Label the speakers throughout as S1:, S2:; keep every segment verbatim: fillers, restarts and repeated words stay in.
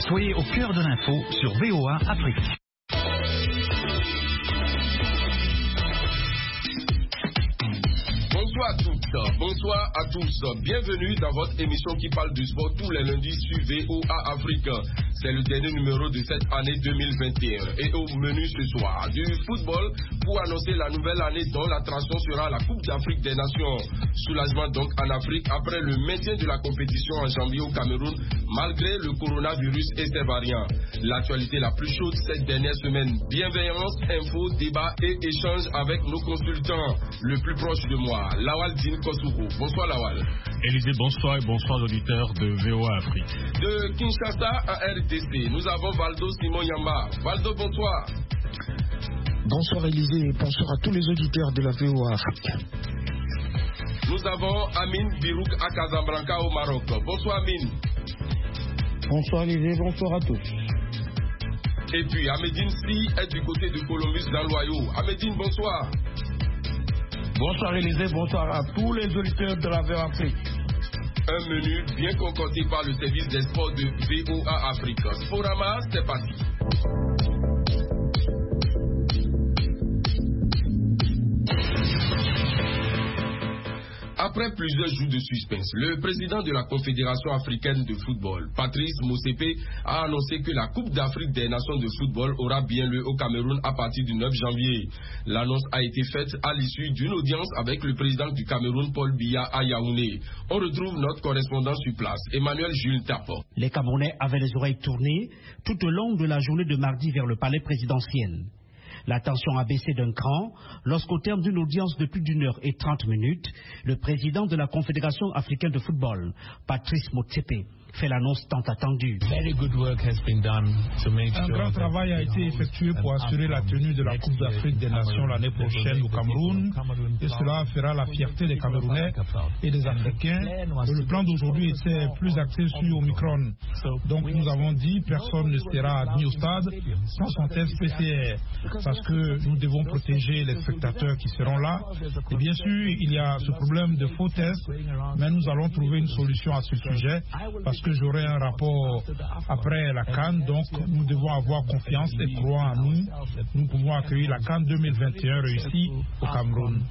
S1: Soyez au cœur de l'info sur V O A Afrique.
S2: Bonsoir à toutes, bonsoir à tous. Bienvenue dans votre émission qui parle du sport tous les lundis sur V O A Afrique. C'est le dernier numéro de cette année deux mille vingt et un. Et au menu ce soir, du football pour annoncer la nouvelle année dont l'attraction sera la Coupe d'Afrique des Nations. Soulagement donc en Afrique après le maintien de la compétition en janvier au Cameroun malgré le coronavirus et ses variants. L'actualité la plus chaude cette dernière semaine. Bienveillance, info, débat et échange avec nos consultants. Le plus proche de moi, Lawal Din Kosovo. Bonsoir Lawal.
S3: Élisée, bonsoir et bonsoir auditeurs de V O A Afrique.
S2: De Kinshasa à R D C, nous avons Valdo Simon Yamba. Valdo, bonsoir.
S4: Bonsoir Élisée et bonsoir à tous les auditeurs de la V O A Afrique.
S2: Nous avons Amine Birouk à Casablanca au Maroc. Bonsoir Amine.
S5: Bonsoir Élisée, bonsoir à tous.
S2: Et puis Amédine Si est du côté de Columbus dans l'Ohio. Amédine, bonsoir.
S5: Bonsoir Élisée, bonsoir à tous les auditeurs de la V O A Afrique.
S2: Un menu bien concocté par le service des sports de V O A Afrique. Sporama, c'est parti. Après plusieurs jours de suspense, le président de la Confédération africaine de football, Patrice Motsepe, a annoncé que la Coupe d'Afrique des Nations de football aura bien lieu au Cameroun à partir du neuf janvier. L'annonce a été faite à l'issue d'une audience avec le président du Cameroun, Paul Biya, à Yaoundé. On retrouve notre correspondant sur place, Emmanuel Jules Tapo.
S6: Les Camerounais avaient les oreilles tournées tout au long de la journée de mardi vers le palais présidentiel. La tension a baissé d'un cran lorsqu'au terme d'une audience de plus d'une heure et trente minutes, le président de la Confédération africaine de football, Patrice Motsepe, fait l'annonce tant attendue.
S7: Un grand travail a été effectué pour assurer la tenue de la Coupe d'Afrique des Nations l'année prochaine au Cameroun, et cela fera la fierté des Camerounais et des Africains. Le plan d'aujourd'hui était plus axé sur Omicron. Donc nous avons dit personne ne sera admis au stade sans son test P C R, parce que nous devons protéger les spectateurs qui seront là. Et bien sûr, il y a ce problème de faux tests, mais nous allons trouver une solution à ce sujet, parce que j'aurai un rapport après la CAN, donc nous devons avoir confiance et croire en nous. Nous pouvons accueillir la CAN deux mille vingt et un réussie au Cameroun.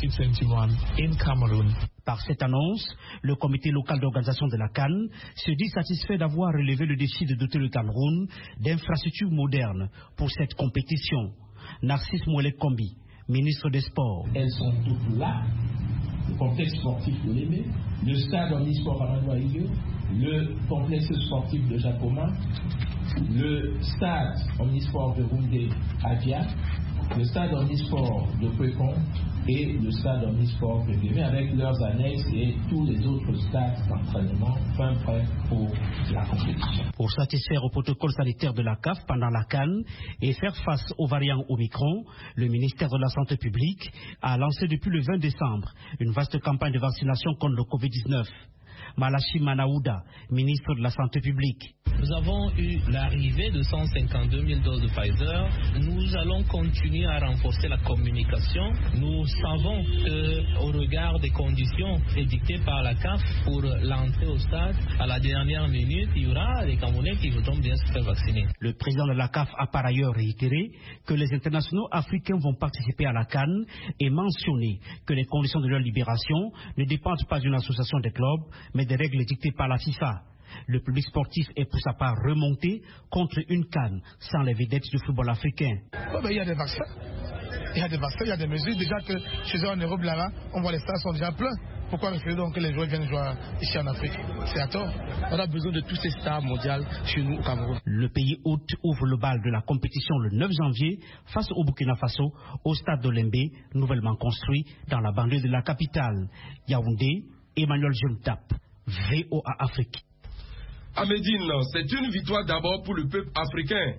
S6: Par cette annonce, le comité local d'organisation de la CAN se dit satisfait d'avoir relevé le défi de doter le Cameroun d'infrastructures modernes pour cette compétition. Narcisse Mouelek Kombi, ministre des Sports.
S8: Elles sont toutes là. Le complexe sportif de Lémé, le stade omnisport à Madoaïo, le complexe sportif de Jacoma, le stade omnisport de Roundé à Dia, le stade omnisport de Kwekon et le stade omnisport de Guémé avec leurs annexes et tous les autres stades d'entraînement fin prêts pour la compétition.
S6: Pour satisfaire au protocole sanitaire de la C A F pendant la CAN et faire face aux variants Omicron, le ministère de la Santé publique a lancé depuis le vingt décembre une vaste campagne de vaccination contre le covid dix-neuf. Malachi Manaouda, ministre de la Santé publique.
S9: Nous avons eu l'arrivée de cent cinquante-deux mille doses de Pfizer. Nous allons continuer à renforcer la communication. Nous savons qu'au regard des conditions édictées par la C A F pour l'entrée au stade, à la dernière minute, il y aura des Camerounais qui voudront bien se faire vacciner.
S6: Le président de la C A F a par ailleurs réitéré que les internationaux africains vont participer à la CAN et mentionné que les conditions de leur libération ne dépendent pas d'une association des clubs, mais des règles dictées par la FIFA. Le public sportif est pour sa part remonté contre une CAN sans les vedettes du football africain.
S10: Oh ben, il y a des vaccins, il y a des vaccins, il y a des mesures. Déjà que chez eux en Europe, là-bas, on voit les stades sont déjà pleins. Pourquoi refuser donc que les joueurs viennent jouer ici en Afrique? C'est à tort. On a besoin de tous ces stars mondiales chez nous au Cameroun.
S6: Le pays hôte ouvre le bal de la compétition le neuf janvier face au Burkina Faso au stade d'Olembe, nouvellement construit dans la banlieue de la capitale. Yaoundé, Emmanuel Juntap, V O A Afrique.
S2: Amédine, c'est une victoire d'abord pour le peuple africain.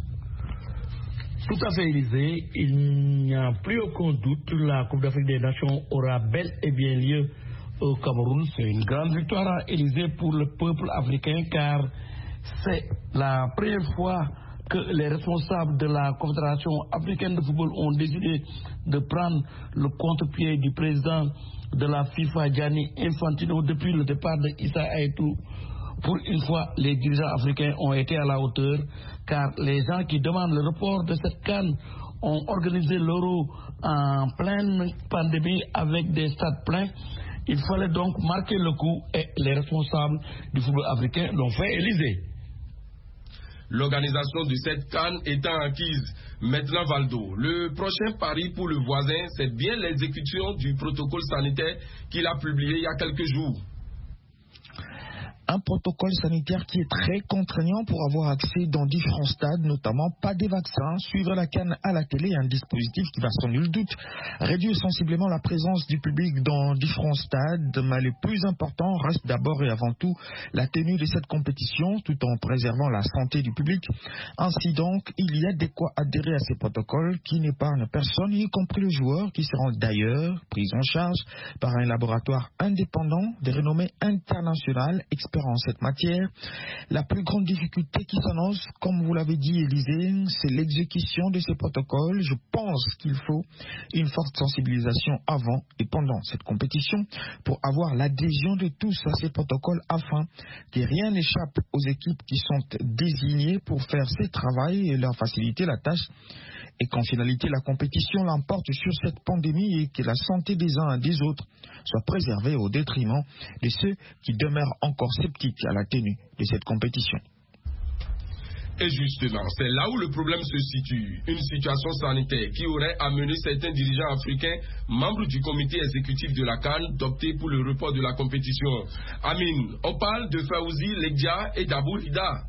S5: Tout à fait, Élisée. Il n'y a plus aucun doute, la Coupe d'Afrique des Nations aura bel et bien lieu au Cameroun. C'est une grande victoire, Élisée, pour le peuple africain, car c'est la première fois que les responsables de la Confédération africaine de football ont décidé de prendre le contre-pied du président de la FIFA, Gianni Infantino, depuis le départ de Issa Hayatou pour une fois, les dirigeants africains ont été à la hauteur, car les gens qui demandent le report de cette CAN ont organisé l'Euro en pleine pandémie avec des stades pleins. Il fallait donc marquer le coup et les responsables du football africain l'ont fait, Élysée.
S2: L'organisation de cette CAN étant acquise, maintenant Valdo, le prochain pari pour le voisin, c'est bien l'exécution du protocole sanitaire qu'il a publié il y a quelques jours.
S4: Un protocole sanitaire qui est très contraignant pour avoir accès dans différents stades, notamment pas des vaccins, suivre la CAN à la télé, un dispositif qui va sans nul doute réduire sensiblement la présence du public dans différents stades, mais le plus important reste d'abord et avant tout la tenue de cette compétition tout en préservant la santé du public. Ainsi donc, il y a de quoi adhérer à ces protocoles qui n'épargnent personne, y compris les joueurs qui seront d'ailleurs pris en charge par un laboratoire indépendant de renommée internationale expert en cette matière. La plus grande difficulté qui s'annonce, comme vous l'avez dit Élysée, c'est l'exécution de ces protocoles. Je pense qu'il faut une forte sensibilisation avant et pendant cette compétition pour avoir l'adhésion de tous à ces protocoles afin que rien n'échappe aux équipes qui sont désignées pour faire ce travail et leur faciliter la tâche, et qu'en finalité la compétition l'emporte sur cette pandémie et que la santé des uns et des autres soit préservée au détriment de ceux qui demeurent encore sceptiques à la tenue de cette compétition.
S2: Et justement, c'est là où le problème se situe. Une situation sanitaire qui aurait amené certains dirigeants africains, membres du comité exécutif de la CAN, d'opter pour le report de la compétition. Amine, on parle de Fawzi Legdia et d'Abou Hida.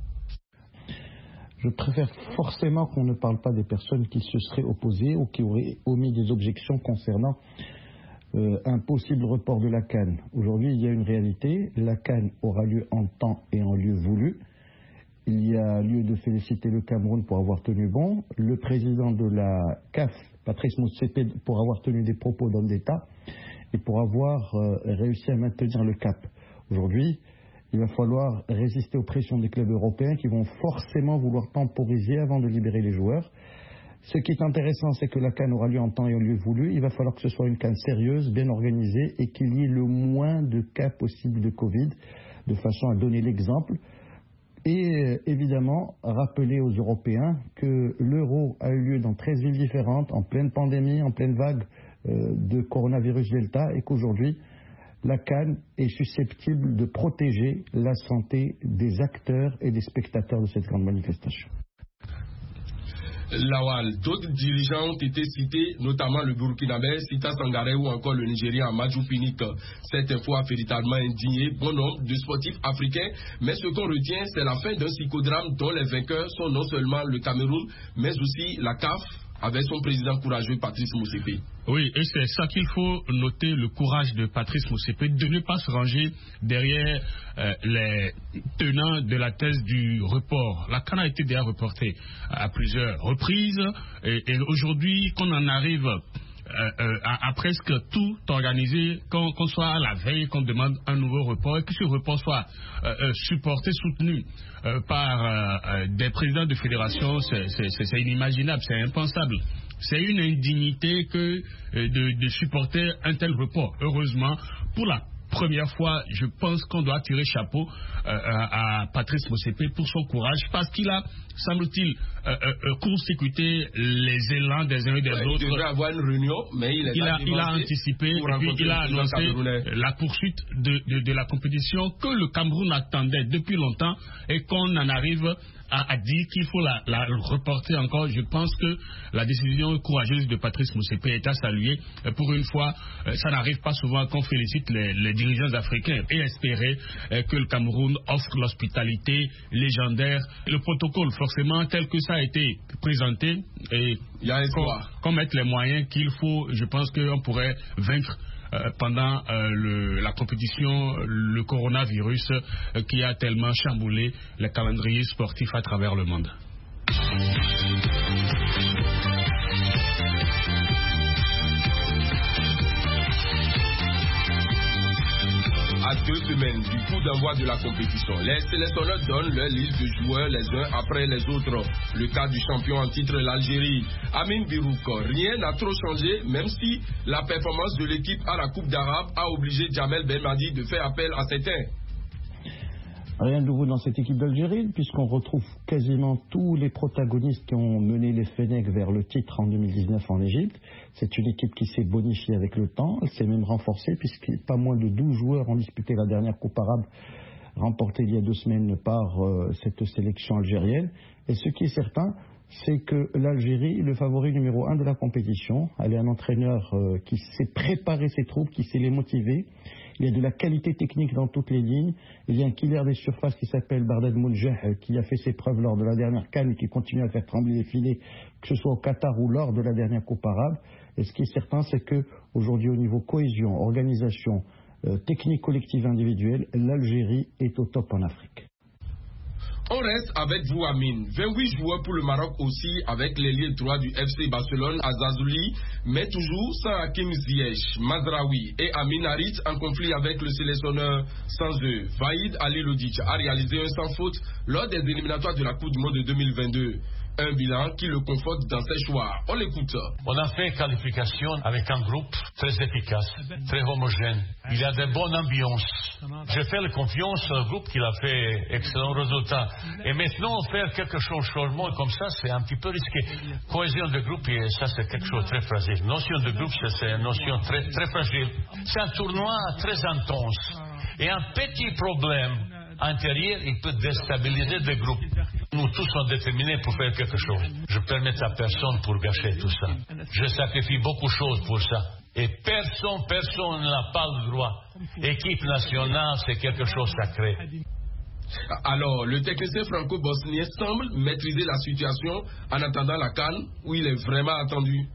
S11: Je préfère forcément qu'on ne parle pas des personnes qui se seraient opposées ou qui auraient omis des objections concernant euh, un possible report de la CAN. Aujourd'hui, il y a une réalité. La CAN aura lieu en temps et en lieu voulu. Il y a lieu de féliciter le Cameroun pour avoir tenu bon, le président de la C A F, Patrice Motsepe, pour avoir tenu des propos d'homme d'État et pour avoir euh, réussi à maintenir le cap. Aujourd'hui, il va falloir résister aux pressions des clubs européens qui vont forcément vouloir temporiser avant de libérer les joueurs. Ce qui est intéressant, c'est que la CAN aura lieu en temps et en lieu voulu. Il va falloir que ce soit une CAN sérieuse, bien organisée et qu'il y ait le moins de cas possibles de Covid, de façon à donner l'exemple. Et euh, évidemment, rappeler aux Européens que l'Euro a eu lieu dans treize villes différentes, en pleine pandémie, en pleine vague euh, de coronavirus Delta, et qu'aujourd'hui, la CAN est susceptible de protéger la santé des acteurs et des spectateurs de cette grande manifestation.
S2: Lawal, d'autres dirigeants ont été cités, notamment le Burkinabé, Sita Sangaré ou encore le Nigérien Amadou Pinnick. Cette info a véritablement indigné bon nombre de sportifs africains, mais ce qu'on retient, c'est la fin d'un psychodrame dont les vainqueurs sont non seulement le Cameroun, mais aussi la C A F, avec son président courageux Patrice Motsepe.
S3: Oui, et c'est ça qu'il faut noter, le courage de Patrice Motsepe, de ne pas se ranger derrière euh, les tenants de la thèse du report. La CAN a été déjà reportée à plusieurs reprises, et, et aujourd'hui, qu'on en arrive euh, euh, à, à presque tout organiser, qu'on qu'on soit à la veille, qu'on demande un nouveau report, et que ce report soit euh, euh, supporté, soutenu euh, par euh, euh, des présidents de fédération, c'est inimaginable, c'est impensable. C'est une indignité que euh, de, de supporter un tel report. Heureusement, pour la première fois, je pense qu'on doit tirer chapeau euh, à Patrice Motsepe pour son courage, parce qu'il a, semble-t-il, euh, euh, court-circuité les élans des uns et des ouais, autres.
S2: Il devrait avoir une réunion, mais il, est
S3: il, a, il a anticipé et puis il a annoncé la poursuite de, de, de la compétition que le Cameroun attendait depuis longtemps et qu'on en arrive à, à dire qu'il faut la, la reporter encore. Je pense que la décision courageuse de Patrice Motsepe est à saluer. Pour une fois, ça n'arrive pas souvent qu'on félicite les, les dirigeants africains, et espérer que le Cameroun offre l'hospitalité légendaire. Le protocole, forcément, tel que ça a été présenté, et qu'on mette les moyens qu'il faut, je pense qu'on pourrait vaincre Euh, pendant euh, le, la compétition, le coronavirus euh, qui a tellement chamboulé les calendriers sportifs à travers le monde.
S2: À deux semaines du coup d'envoi de la compétition, les sélectionneurs donnent leur liste de joueurs les uns après les autres. Le cas du champion en titre, l'Algérie, Amine Birouk, rien n'a trop changé, même si la performance de l'équipe à la Coupe d'Arabe a obligé Djamel Belmadi de faire appel à certains.
S11: Rien de nouveau dans cette équipe d'Algérie, puisqu'on retrouve quasiment tous les protagonistes qui ont mené les Fennecs vers le titre en deux mille dix-neuf en Égypte. C'est une équipe qui s'est bonifiée avec le temps, elle s'est même renforcée, puisque pas moins de douze joueurs ont disputé la dernière Coupe arabe remportée il y a deux semaines par euh, cette sélection algérienne. Et ce qui est certain, c'est que l'Algérie est le favori numéro un de la compétition. Elle est un entraîneur euh, qui sait préparer ses troupes, qui sait les motiver. Il y a de la qualité technique dans toutes les lignes. Il y a un killer des surfaces qui s'appelle Bardad Mounjeh, qui a fait ses preuves lors de la dernière CAN et qui continue à faire trembler les filets, que ce soit au Qatar ou lors de la dernière Coupe arabe. Et ce qui est certain, c'est qu'aujourd'hui, au niveau cohésion, organisation, euh, technique collective individuelle, l'Algérie est au top en Afrique.
S2: On reste avec vous, Amine. vingt-huit joueurs pour le Maroc aussi, avec l'ailier droit du F C Barcelone, Azazouli, mais toujours sans Hakim Ziyech, Mazraoui et Amin Harit en conflit avec le sélectionneur sans eux. Vaïd Ali Lodic a réalisé un sans faute lors des éliminatoires de la Coupe du Monde de deux mille vingt-deux. Un bilan qui le conforte dans ses choix. On l'écoute.
S12: On a fait qualification avec un groupe très efficace, très homogène. Il y a de bonnes ambiances. Je fais la confiance au groupe qui a fait excellent résultat. Et maintenant, faire quelque chose de changement comme ça, c'est un petit peu risqué. Cohésion de groupe, et ça, c'est quelque chose de très fragile. Notion de groupe, c'est une notion très, très fragile. C'est un tournoi très intense. Et un petit problème intérieur, il peut déstabiliser le groupe. Nous tous sommes déterminés pour faire quelque chose. Je ne permets à personne pour gâcher tout ça. Je sacrifie beaucoup de choses pour ça. Et personne, personne n'a pas le droit. Équipe nationale, c'est quelque chose de sacré.
S2: Alors, le technicien franco-bosnien semble maîtriser la situation en attendant la CAN où il est vraiment attendu.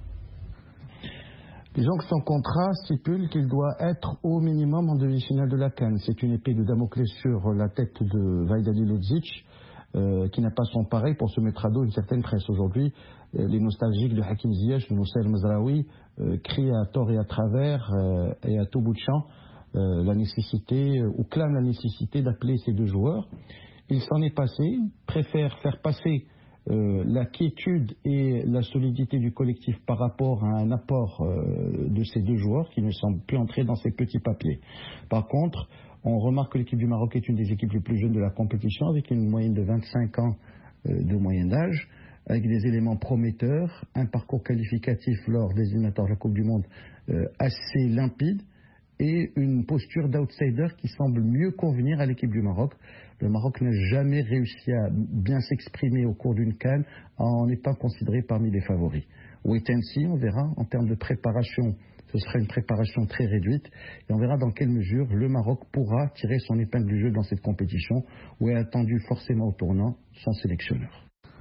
S11: Disons que son contrat stipule qu'il doit être au minimum en demi-finale de la CAN. C'est une épée de Damoclès sur la tête de Vaïd Ali Lodic, euh, qui n'a pas son pareil pour se mettre à dos une certaine presse. Aujourd'hui, euh, les nostalgiques de Hakim Ziyech, de Moussa El Mazraoui, euh, crient à tort et à travers euh, et à tout bout de champ euh, la nécessité, euh, ou clament la nécessité d'appeler ces deux joueurs. Il s'en est passé, préfère faire passer Euh, la quiétude et la solidité du collectif par rapport à un apport euh, de ces deux joueurs qui ne semblent plus entrer dans ces petits papiers. Par contre, on remarque que l'équipe du Maroc est une des équipes les plus jeunes de la compétition, avec une moyenne de vingt-cinq ans euh, de moyenne d'âge, avec des éléments prometteurs, un parcours qualificatif lors des éliminatoires de la Coupe du Monde euh, assez limpide, et une posture d'outsider qui semble mieux convenir à l'équipe du Maroc. Le Maroc n'a jamais réussi à bien s'exprimer au cours d'une CAN en étant considéré parmi les favoris. Wait and see, on verra. En termes de préparation, ce sera une préparation très réduite et on verra dans quelle mesure le Maroc pourra tirer son épingle du jeu dans cette compétition où est attendu forcément au tournant son sélectionneur.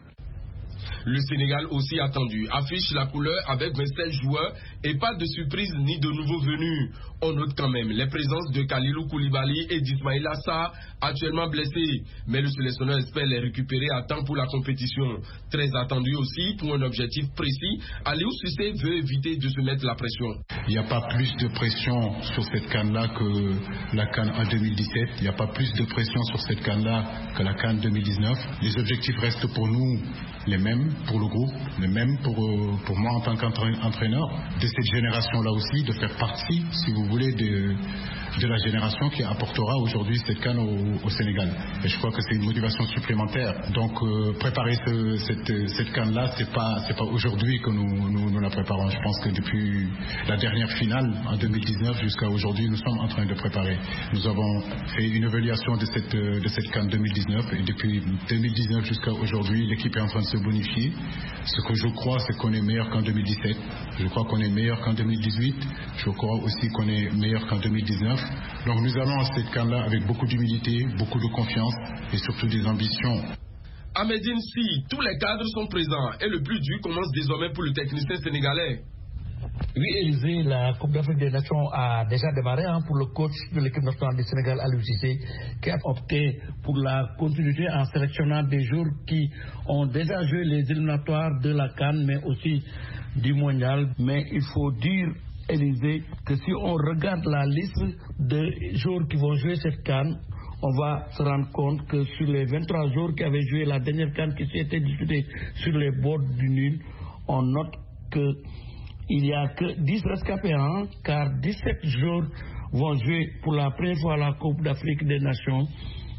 S2: Le Sénégal aussi attendu affiche la couleur avec vingt-sept joueurs et pas de surprise ni de nouveaux venus. On note quand même les présences de Kalilou Koulibaly et d'Ismaïla Sarr, actuellement blessés. Mais le sélectionneur espère les récupérer à temps pour la compétition. Très attendu aussi pour un objectif précis, Aliou Cissé veut éviter de se mettre la pression.
S13: Il n'y a pas plus de pression sur cette CAN-là que la CAN en deux mille dix-sept. Il n'y a pas plus de pression sur cette CAN-là que la CAN deux mille dix-neuf. Les objectifs restent pour nous les mêmes, pour le groupe, les mêmes pour, pour moi en tant qu'entraîneur, de cette génération-là aussi, de faire partie, si vous voulez, de, de la génération qui apportera aujourd'hui cette CAN au, au Sénégal. Et je crois que c'est une motivation supplémentaire. Donc euh, préparer ce, cette, cette CAN-là, c'est pas, c'est pas aujourd'hui que nous, nous, nous la préparons. Je pense que depuis la dernière finale en deux mille dix-neuf jusqu'à aujourd'hui, nous sommes en train de préparer. Nous avons fait une évaluation de cette, de cette CAN deux mille dix-neuf et depuis deux mille dix-neuf jusqu'à aujourd'hui, l'équipe est en train de se bonifier. Ce que je crois, c'est qu'on est meilleur qu'en deux mille dix-sept. Je crois qu'on est meilleur qu'en deux mille dix-huit. Je crois aussi qu'on est meilleur qu'en deux mille dix-neuf. Donc nous allons à cette CAN-là avec beaucoup d'humilité, beaucoup de confiance et surtout des ambitions.
S2: À Médine, si tous les cadres sont présents et le plus dur commence désormais pour le technicien sénégalais.
S5: Oui, Élisée, la Coupe d'Afrique des Nations a déjà démarré hein, pour le coach de l'équipe nationale du Sénégal, Aliou Cissé, qui a opté pour la continuité en sélectionnant des joueurs qui ont déjà joué les éliminatoires de la CAN, mais aussi du mondial. Mais il faut dire, Élisée, que si on regarde la liste de joueurs qui vont jouer cette CAN, on va se rendre compte que sur les vingt-trois joueurs qui avaient joué la dernière CAN qui s'était disputée sur les bords du nul, on note que il n'y a que dix rescapés, hein, car dix-sept joueurs vont jouer pour la première fois la Coupe d'Afrique des Nations.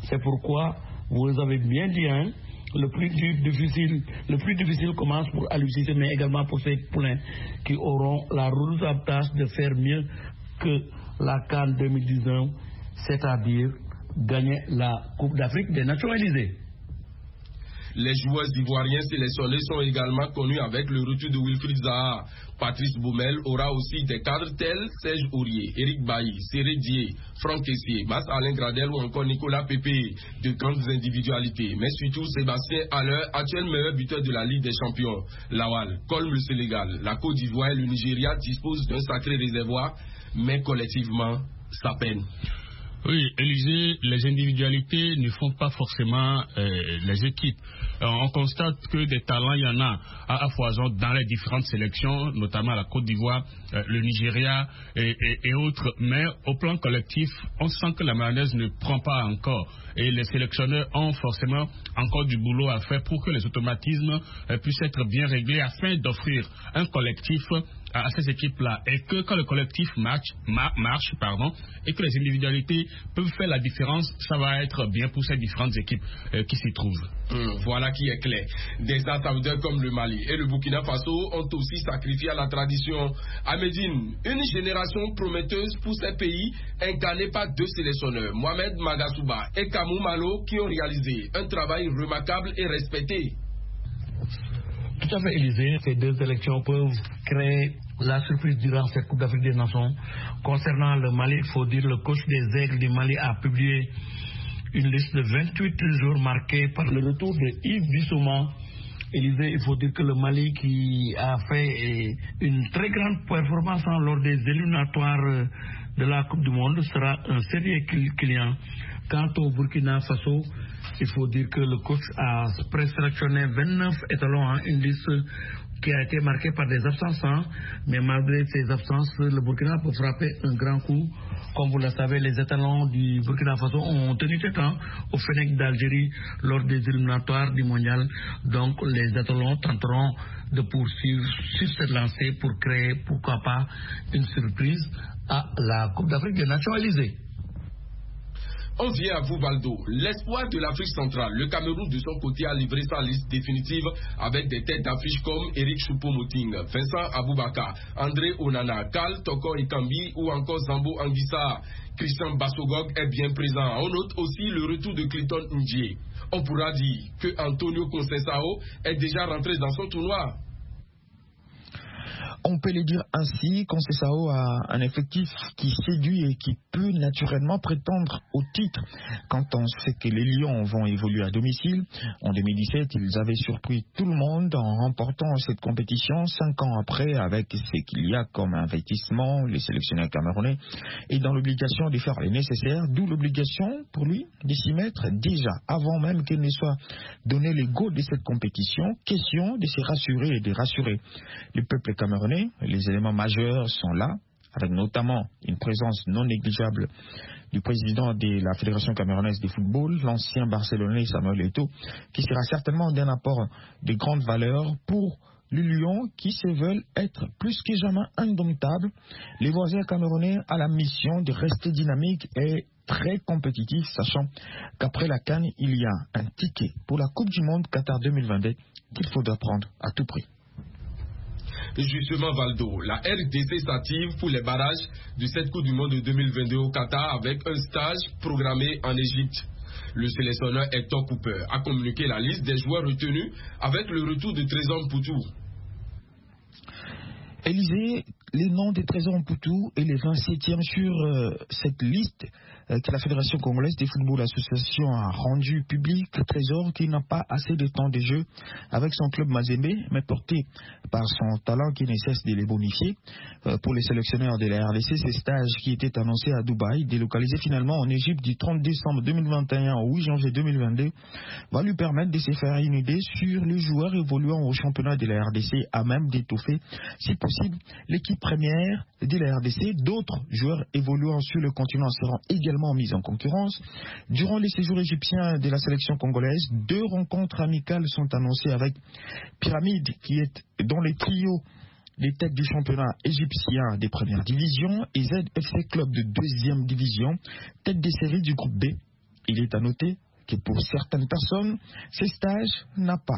S5: C'est pourquoi, vous avez bien dit, hein, le plus difficile, le plus difficile commence pour Aliou Cissé, mais également pour ces poulains qui auront la redoutable tâche de faire mieux que la CAN deux mille dix-neuf, c'est-à-dire gagner la Coupe d'Afrique des Nations Élysées.
S2: Les joueurs ivoiriens sélectionnés sont également connus avec le retour de Wilfried Zaha. Patrice Baumel aura aussi des cadres tels Serge Aurier, Eric Bailly, Séré Dié, Franck Kessié, Basse-Alain Gradel ou encore Nicolas Pépé, de grandes individualités. Mais surtout Sébastien Haller, actuel meilleur buteur de la Ligue des Champions. Lawal colme le Sénégal. La Côte d'Ivoire et le Nigeria disposent d'un sacré réservoir, mais collectivement, ça peine.
S3: Oui, Élysée, les individualités ne font pas forcément euh, les équipes. Euh, on constate que des talents, il y en a à, à foison dans les différentes sélections, notamment la Côte d'Ivoire, euh, le Nigeria et, et, et autres. Mais au plan collectif, on sent que la mayonnaise ne prend pas encore. Et les sélectionneurs ont forcément encore du boulot à faire pour que les automatismes euh, puissent être bien réglés afin d'offrir un collectif à ces équipes-là, et que quand le collectif marche, mar, marche pardon, et que les individualités peuvent faire la différence, ça va être bien pour ces différentes équipes euh, qui s'y trouvent.
S2: Hum, voilà qui est clair. Des États comme le Mali et le Burkina Faso ont aussi sacrifié à la tradition. À Médine, une génération prometteuse pour ces pays incarnée par deux sélectionneurs, Mohamed Magasouba et Kamou Malo, qui ont réalisé un travail remarquable et respecté.
S5: Tout à fait, Élysée. Ces deux élections peuvent créer la surprise durant cette Coupe d'Afrique des Nations. Concernant le Mali, il faut dire que le coach des Aigles du Mali a publié une liste de vingt-huit jours marqués par le retour de Yves Bissouma. Élysée, il faut dire que le Mali, qui a fait une très grande performance lors des éliminatoires de la Coupe du Monde, sera un sérieux client. Quant au Burkina Faso, il faut dire que le coach a présélectionné vingt-neuf étalons, hein, une liste qui a été marquée par des absences, hein, mais malgré ces absences, le Burkina peut frapper un grand coup. Comme vous le savez, les étalons du Burkina Faso ont tenu tête, hein, au Fennec d'Algérie lors des éliminatoires du mondial. Donc les étalons tenteront de poursuivre sur cette lancée pour créer, pourquoi pas, une surprise à la Coupe d'Afrique des Nations Élysées.
S2: On vient à vous, Valdo. L'espoir de l'Afrique centrale, le Cameroun de son côté a livré sa liste définitive avec des têtes d'affiche comme Eric Choupo-Moting, Vincent Aboubakar, André Onana, Karl Toko Ekambi ou encore Zambo Anguissa. Christian Bassogog est bien présent. On note aussi le retour de Clinton Ndjie. On pourra dire que Antonio Conceição est déjà rentré dans son tournoi.
S4: On peut le dire ainsi, Conceição a un effectif qui séduit et qui peut naturellement prétendre au titre. Quand on sait que les Lions vont évoluer à domicile, en deux mille dix-sept, ils avaient surpris tout le monde en remportant cette compétition. Cinq ans après, avec ce qu'il y a comme investissement, les sélectionneurs camerounais est dans l'obligation de faire le nécessaire, d'où l'obligation pour lui de s'y mettre déjà, avant même qu'il ne soit donné les go de cette compétition. Question de se rassurer et de rassurer le peuple camerounais. Les éléments majeurs sont là, avec notamment une présence non négligeable du président de la Fédération camerounaise de football, l'ancien Barcelonais Samuel Eto'o, qui sera certainement d'un apport de grande valeur pour les Lions qui se veulent être plus que jamais indomptables. Les voisins camerounais ont la mission de rester dynamiques et très compétitifs, sachant qu'après la CAN, il y a un ticket pour la Coupe du Monde Qatar deux mille vingt-deux qu'il faudra prendre à tout prix.
S2: Justement, Valdo, la R D C s'active pour les barrages de cette Coupe du Monde de deux mille vingt-deux au Qatar avec un stage programmé en Égypte. Le sélectionneur Hector Cooper a communiqué la liste des joueurs retenus avec le retour de Trésor Mpoutou.
S4: Élysée, les noms de Trésor Mpoutou est le vingt-septième sur euh, cette liste euh, que la Fédération congolaise de football association a rendue publique. Trésor qui n'a pas assez de temps de jeu avec son club Mazembe, mais porté par son talent qui ne cesse de les bonifier. Euh, pour les sélectionneurs de la R D C, ces stages qui étaient annoncés à Dubaï, délocalisés finalement en Égypte du trente décembre deux mille vingt et un au huit janvier deux mille vingt-deux, va lui permettre de se faire une idée sur les joueurs évoluant au championnat de la R D C, à même d'étoffer, si possible, l'équipe première de la R D C. D'autres joueurs évoluant sur le continent seront également mis en concurrence. Durant les séjours égyptiens de la sélection congolaise, deux rencontres amicales sont annoncées avec Pyramide, qui est dans les trios des têtes du championnat égyptien des premières divisions, et Z F C Club de deuxième division, tête des séries du groupe B. Il est à noter que pour certaines personnes, ces stages n'ont pas